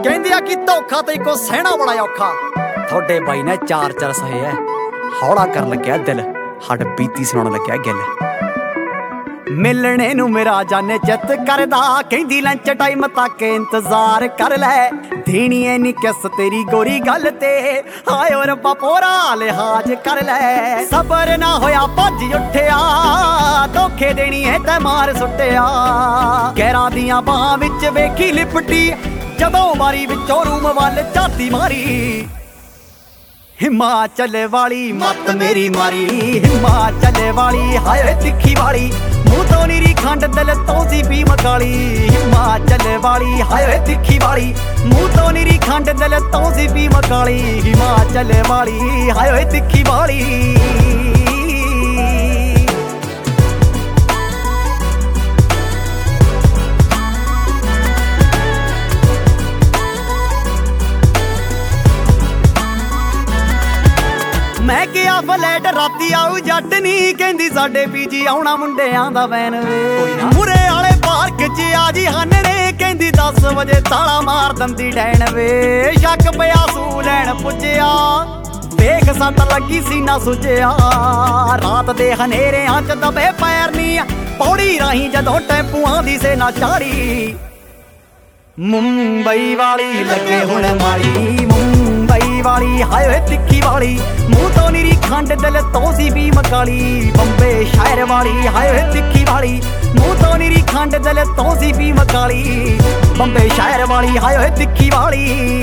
ਕਹਿੰਦੇ ਆ ਕਿ ਧੋਖਾ ਤੇ ਕੋ ਸਹਿਣਾ ਬੜਾ ਔਖਾ। ਤੁਹਾਡੇ ਬਾਈ ਨੇ ਚਾਰ ਸਹੇ ਐ, ਹੌਲਾ ਕਰਨ ਲੱਗਿਆ ਦਿਲ, ਹੱਡ ਬੀਤੀ ਸੁਣਾਉਣ ਲੱਗਿਆ ਗਿੱਲ। ਮਿਲਣੇ ਨੂੰ ਮੇਰਾ ਜਾਨੇ ਚਿੱਤ ਕਰਦਾ, ਕਹਿੰਦੀ ਲੰਚ ਟਾਈਮ ਤੱਕ ਇੰਤਜ਼ਾਰ ਕਰ ਲੈ। ਦੇਣੀ ਐ ਨੀ ਕਿਸ ਤੇਰੀ ਗੋਰੀ ਗੱਲ ਤੇ, ਹਾਏ ਓ ਰੱਬਾ ਪੂਰਾ ਲਿਹਾਜ਼ ਕਰ ਲੈ। ਸਬਰ ਨਾ ਹੋਇਆ ਭੱਜ ਉੱਠਿਆ, ਧੋਖੇ ਦੇਣੀ ਐ ਤੈ ਮਾਰ ਸੁੱਟਿਆ। ਗੈਰਾਂ ਦੀਆਂ ਬਾਹਾਂ ਵਿੱਚ ਵੇਖੀ ਲਿਪਟੀ, ਜਦੋਂ ਮਾਰੀ ਵਿੱਚੋਂ ਰੂਮ ਵੱਲ ਝਾਤੀ ਮਾਰੀ। ਹਿਮਾਚਲ ਵਾਲੀ ਮੱਤ ਮੇਰੀ ਮਾਰੀ, ਹਿਮਾਚਲ ਵਾਲੀ ਹਾਏ ਤਿੱਖੀ ਵਾਲੀ, ਮੂੰਹ ਤੋਂ ਨੀਰੀ ਖੰਡ ਦਿਲ ਤੋਂ ਸੀ ਪੀ ਮਕਾਲੀ। ਹਿਮਾਚਲ ਵਾਲੀ ਹਾਏ ਤਿੱਖੀ ਵਾਲੀ, ਮੂੰਹ ਤੋਂ ਨੀਰੀ ਖੰਡ ਦਿਲ ਤੋਂ ਸੀ ਪੀ ਮਕਾਲੀ। ਹਿਮਾਚਲ ਵਾਲੀ ਹਾਏ ਤਿੱਖੀ ਵਾਲੀ। ਮੈਂ ਕਿਹਾ ਫਲੈਟ ਰਾਤੀ ਆਊ ਜੱਟ ਨੀ, ਕਹਿੰਦੀ ਸਾਡੇ ਪੀਜੀ ਆਉਣਾ ਮੁੰਡਿਆਂ ਦਾ ਵੈਨ ਵੇ। ਮੂਰੇ ਵਾਲੇ ਪਾਰਕ 'ਚ ਆ ਜੀ ਹਾਨਣੇ, ਕਹਿੰਦੀ 10 ਵਜੇ ਤਾਲਾ ਮਾਰ ਦੰਦੀ ਡੈਣ ਵੇ। ਸ਼ੱਕ ਪਿਆ ਸੂ ਲੈਣ ਪੁੱਜਿਆ, ਵੇਖ ਸੱਟ ਲੱਗੀ ਸੀ ਨਾ ਸੁੱਜਿਆ। ਰਾਤ ਦੇ ਹਨੇਰਿਆਂ 'ਚ ਦਬੇ ਪੈਰ ਨੀ, ਪੌੜੀ ਰਾਹੀਂ ਜਦੋਂ ਟੈਂਪੂਆਂ ਦੀ ਸੇਨਾ ਚਾੜੀ। ਮੁੰਬਈ ਵਾਲੀ ਲੱਗੇ ਹੁਣ ਮਾੜੀ, ਮੁੰਬਈ ਵਾਲੀ ਹਾਏ ਤਿੱਖੀ ਵਾਲੀ, ਮੂੰਹ ਤੋਂ ਨੀਰੀ ਖੰਡ ਦਿਲ ਤੋਂ ਸੀ ਵੀ ਮਕਾਲੀ। ਬੰਬੇ ਸ਼ਹਿਰ ਵਾਲੀ ਹਾਏ ਤਿੱਖੀ ਵਾਲੀ, ਮੂੰਹ ਤੋਂ ਨੀਰੀ ਖੰਡ ਦਿਲ ਤੋਂ ਸੀ ਵੀ ਮਕਾਲੀ। ਬੰਬੇ ਸ਼ਹਿਰ ਵਾਲੀ ਹਾਏ ਤਿੱਖੀ ਵਾਲੀ।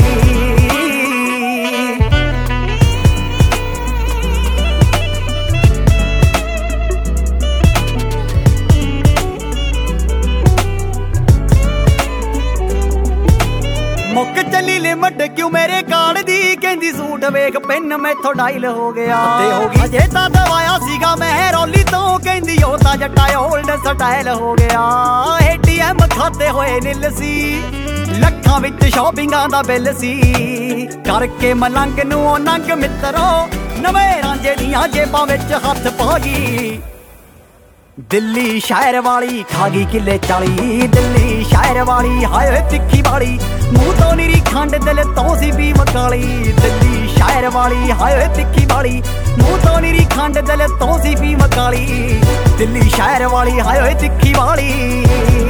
ਮੁੱਕ ਚੱਲੀ ਲਿਮਟ ਕਿਉਂ ਮੇਰੇ ਕਾਲ ਦੀ, ਕਹਿੰਦੀ ਸੂਟ ਵੇਖ ਪਿੰਨ ਮੈਥੋਂ ਡਾਇਲ ਹੋ ਗਿਆ। ਅਜੇ ਤਾਂ ਦਵਾਇਆ ਸੀਗਾ ਮੈਂ ਰੌਲੀ ਤੋਂ, ਕਹਿੰਦੀ ਉਹ ਤਾਂ ਜੱਟਾ ਓਲਡ ਸਟਾਈਲ ਹੋ ਗਿਆ। ATM ਖਾਤੇ ਹੋਏ ਨਿੱਲ ਸੀ, ਲੱਖਾਂ ਵਿੱਚ ਸ਼ਾਪਿੰਗਾਂ ਦਾ ਬਿੱਲ ਸੀ। ਕਰਕੇ ਮਲੰਗ ਨੂੰ ਉਹ ਨੰਗ ਮਿੱਤਰੋ, ਨਵੇਂ ਰਾਂਝੇ ਦੀਆਂ ਜੇਬਾਂ ਵਿੱਚ ਹੱਥ ਪਾ ਗਈ। ਦਿੱਲੀ ਸ਼ਹਿਰ ਵਾਲੀ ਖਾ ਗਈ ਕਿੱਲੇ 40, ਦਿੱਲੀ ਸ਼ਹਿਰ ਵਾਲੀ ਹਾਏ ਤਿੱਖੀ ਵਾਲੀ, ਮੂੰਹ ਤੋਂ ਨੀਰੀ ਖੰਡ ਦਿਲ ਤੋਂ ਸੀ ਵੀ ਮਕਾਲੀ। ਦਿੱਲੀ ਸ਼ਹਿਰ ਵਾਲੀ ਹਾਏ ਤਿੱਖੀ ਵਾਲੀ, ਮੂੰਹ ਤੋਂ ਨੀਰੀ ਖੰਡ ਦਿਲ ਤੋਂ ਸੀ ਵੀ ਮਕਾਲੀ। ਦਿੱਲੀ ਸ਼ਹਿਰ ਵਾਲੀ ਹਾਏ ਤਿੱਖੀ ਵਾਲੀ।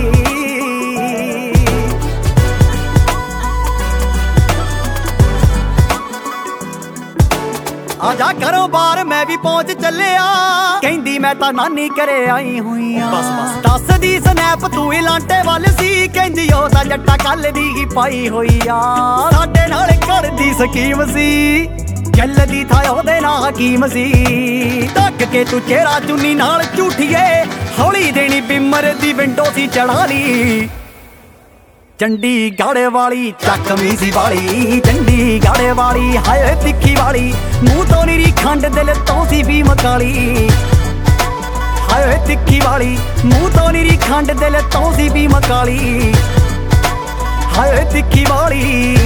ਆਜਾ ਘਰੋਂ ਬਾਹਰ ਮੈਂ ਵੀ ਪਹੁੰਚ ਚੱਲਿਆ, ਕਹਿੰਦੀ ਮੈਂ ਤਾਂ ਨਾਨੀ ਘਰੇ ਆਈ ਹੋਈ ਆ। ਦੱਸਦੀ ਸਨੈਪ ਤੂੰ ਹੀ ਲਾਂਟੇ ਵੱਲ ਸੀ, ਕਹਿੰਦੀ ਉਹ ਤਾਂ ਜੱਟਾ ਕੱਲ ਦੀ ਹੀ ਪਾਈ ਹੋਈ ਆ। ਸਾਡੇ ਨਾਲ ਕਰਦੀ ਸਕੀਮ ਸੀ, ਚੱਲਦੀ ਥਾ ਉਹਦੇ ਨਾਲ ਹਕੀਮ ਸੀ। ਢੱਕ ਕੇ ਤੂੰ ਚਿਹਰਾ ਚੁੰਨੀ ਨਾਲ ਝੂਠੀਏ, ਹੌਲੀ ਦੇਣੀ ਬਿਮਰ ਦੀ ਵਿੰਡੋ ਸੀ ਚੜਾ ਲਈ। ਚੰਡੀਗੜ੍ਹ ਵਾਲੀ ਚੱਕਵੀਂ ਸੀ ਵਾਲੀ, ਚੰਡੀਗੜ੍ਹ ਵਾਲੀ ਹਾਏ ਤਿੱਖੀ ਵਾਲੀ, ਮੂੰਹ ਤੋਂ ਨੀਰੀ ਖੰਡ ਦਿਲ ਤੋਂ ਸੀ ਵੀ ਮਕਾਲੀ। ਹਾਏ ਤਿੱਖੀ ਵਾਲੀ, ਮੂੰਹ ਤੋਂ ਨੀਰੀ ਖੰਡ ਦਿਲ ਤੋਂ ਸੀ ਵੀ ਮਕਾਲੀ। ਹਾਏ ਤਿੱਖੀ ਵਾਲੀ।